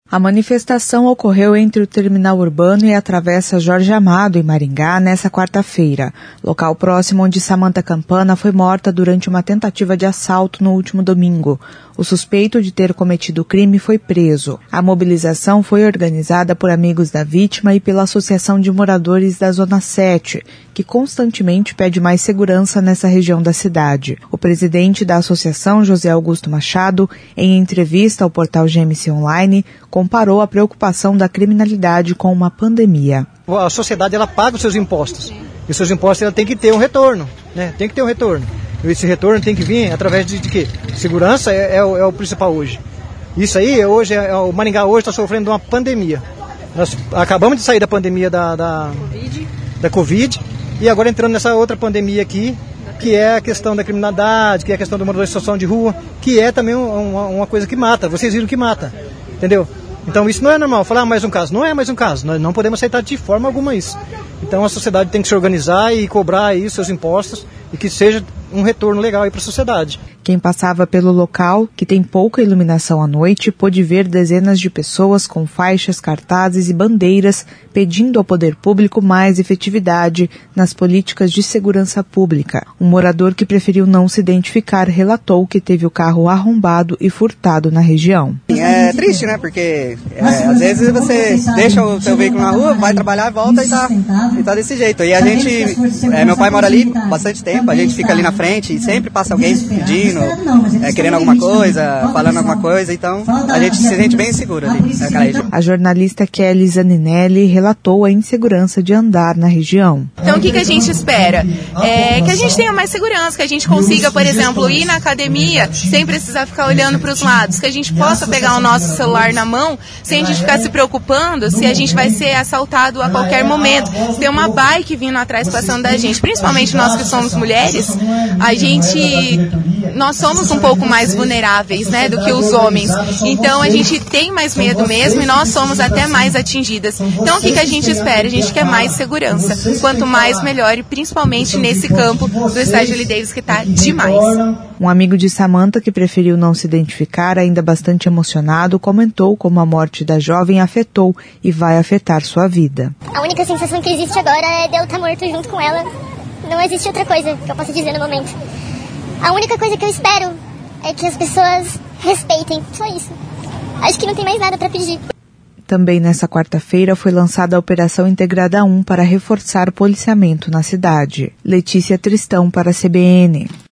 A manifestação ocorreu entre o terminal urbano e a travessa Jorge Amado, em Maringá, nesta quarta-feira, local próximo onde Samantha Campana foi morta durante uma tentativa de assalto no último domingo. O suspeito de ter cometido o crime foi preso. A mobilização foi organizada por amigos da vítima e pela Associação de Moradores da Zona 7, que constantemente pede mais segurança nessa região da cidade. O presidente da associação, José Augusto Machado, em entrevista ao portal GMC Online, comparou a preocupação da criminalidade com uma pandemia. A sociedade ela paga os seus impostos. E os seus impostos ela tem que ter um retorno, né? Tem que ter um retorno. E esse retorno tem que vir através de quê? Segurança é o principal hoje. Isso aí, o Maringá hoje está sofrendo de uma pandemia. Nós acabamos de sair da pandemia da Covid e agora entrando nessa outra pandemia aqui, que é a questão da criminalidade, que é a questão do morador de situação de rua, que é também uma coisa que mata. Vocês viram que mata, entendeu? Então isso não é normal. Falar mais um caso. Não é mais um caso. Nós não podemos aceitar de forma alguma isso. Então a sociedade tem que se organizar e cobrar aí os seus impostos e que seja um retorno legal aí para a sociedade. Quem passava pelo local, que tem pouca iluminação à noite, pôde ver dezenas de pessoas com faixas, cartazes e bandeiras pedindo ao poder público mais efetividade nas políticas de segurança pública. Um morador que preferiu não se identificar relatou que teve o carro arrombado e furtado na região. É triste, né? Porque às vezes você deixa o seu veículo na rua, vai trabalhar, volta e tá desse jeito. E a gente, meu pai mora ali bastante tempo, a gente fica ali na frente e sempre passa alguém pedindo, querendo alguma coisa, falando alguma coisa, então a gente se sente bem seguro ali naquela região. A jornalista Kelly Zaninelli relatou a insegurança de andar na região. Então o que a gente espera? Que a gente tenha mais segurança, que a gente consiga, por exemplo, ir na academia sem precisar ficar olhando para os lados, que a gente possa pegar o nosso celular na mão sem a gente ficar se preocupando se a gente vai ser assaltado a qualquer momento. Se tem uma bike vindo atrás passando da gente, principalmente nós que somos mulheres, nós somos um pouco mais vulneráveis, né, do que os homens. Então a gente tem mais medo mesmo e nós somos até mais atingidas. Então o que a gente espera? A gente quer mais segurança. Quanto mais, melhor, e principalmente nesse campo do estádio Lee Davis, que está demais. Um amigo de Samantha, que preferiu não se identificar, ainda bastante emocionado, comentou como a morte da jovem afetou e vai afetar sua vida. A única sensação que existe agora é de eu estar morto junto com ela. Não existe outra coisa que eu possa dizer no momento. A única coisa que eu espero é que as pessoas respeitem. Só isso. Acho que não tem mais nada para pedir. Também nessa quarta-feira foi lançada a Operação Integrada 1 para reforçar o policiamento na cidade. Letícia Tristão para a CBN.